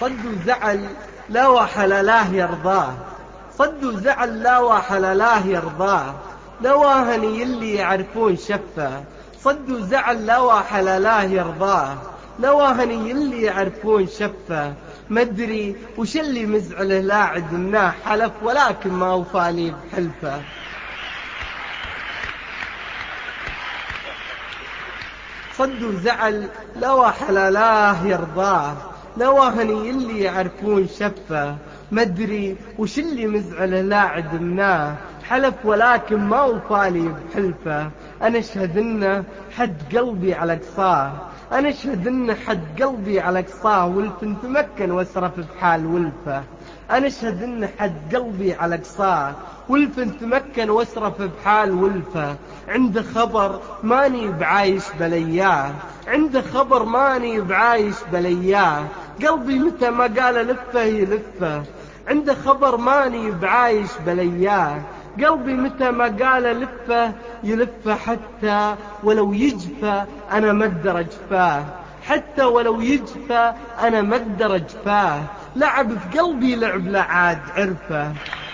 صد وزعل لا وحللاه يرضاه، صد وزعل لا وحللاه يرضاه، لواهني اللي يعرفون شفه، صد وزعل لا وحللاه يرضاه، لواهني اللي يعرفون شفه، مدري وش اللي مزعله لا عدناه حلف ولكن ما وفالي بحلفه. صد وزعل لوا حللاه يرضاه، لواهني اللي يعرفون شفه، مدري وش اللي مزعله لا عدمناه حلف ولكن ما وفالي بحلفه. أنا أشهد إنه حد قلبي على قصاه، أنا أشهد إنه حد قلبي على قصاه، ولفن تمكن واسرف بحال ولفه. أنا أشهد إنه حد قلبي على قصاه، ولفن تمكن واسرف بحال ولفه. عنده خبر ماني بعايش بلياه، عنده خبر ماني بعايش بلياه، قلبي متى ما قال لفه يلفه. عنده خبر ماني بعايش بلياه، قلبي متى ما قال لفه يلفه. حتى ولو يجفى أنا ما أقدر أجفاه، حتى ولو يجفى أنا ما أقدر أجفاه. لعب في قلبي لعب لا عاد عرفه،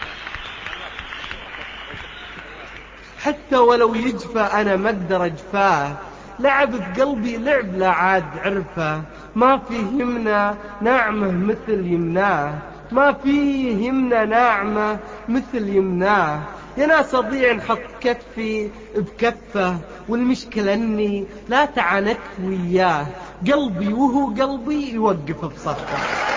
حتى ولو يجفى أنا ما أقدر أجفاه. لعب في قلبي لعب لا عاد عرفه، ما فيه يمنى ناعمة مثل يمناه، ما فيه يمنى ناعمة مثل يمناه. يا ناس أضيع نحط كفي بكفه، والمشكلة أني لا تعنت وياه، قلبي وهو قلبي يوقف بصفه.